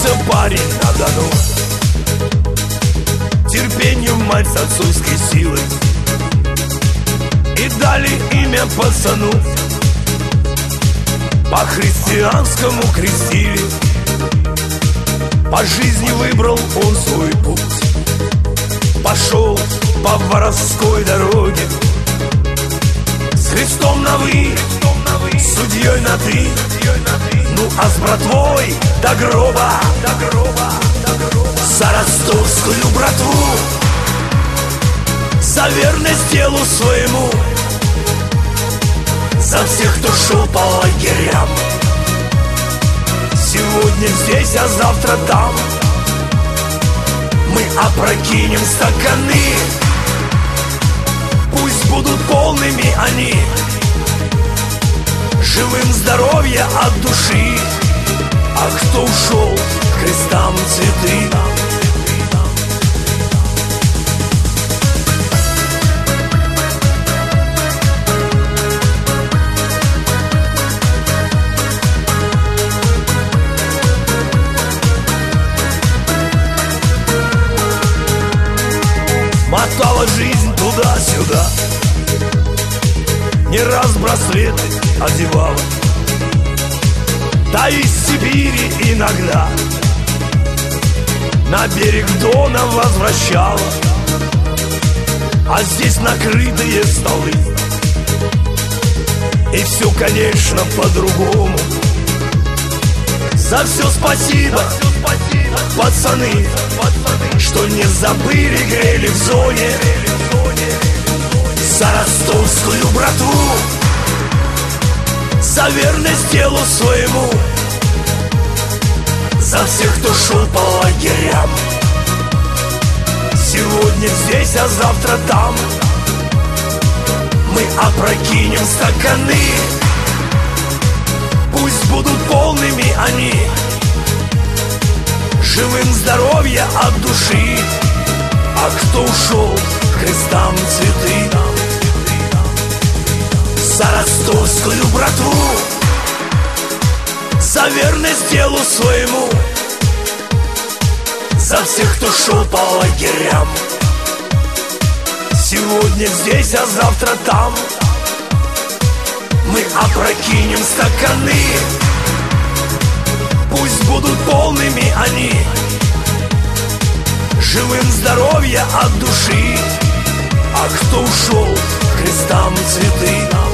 Родился парень на Дону, терпению мать с отцовской силой, и дали имя пацану, по-христианскому крестили. По жизни выбрал он свой путь, пошел по воровской дороге, с Христом на «вы», судьей на «ты», ну а с братвой до гроба, за ростовскую братву, за верность делу своему, за всех, кто шел по лагерям. Сегодня здесь, а завтра там мы опрокинем стаканы. Пусть будут полными они, живым здоровья от души. А кто ушел, к крестам цветы. Мотала жизнь туда-сюда, не раз браслеты одевала, да из Сибири иногда на берег Дона возвращала. А здесь накрытые столы, и все, конечно, по-другому. За все спасибо, пацаны, что не забыли, грели в зоне. За ростовскую братву, за верность делу своему, за всех, кто шел по лагерям. Сегодня здесь, а завтра там мы опрокинем стаканы. Пусть будут полными они, живым здоровья от души. А кто ушел, к крестам цветы. За ростовскую братву, за верность делу своему, за всех, кто шел по лагерям. Сегодня здесь, а завтра там мы опрокинем стаканы. Пусть будут полными они, живым здоровья от души. А кто ушел, к крестам цветы.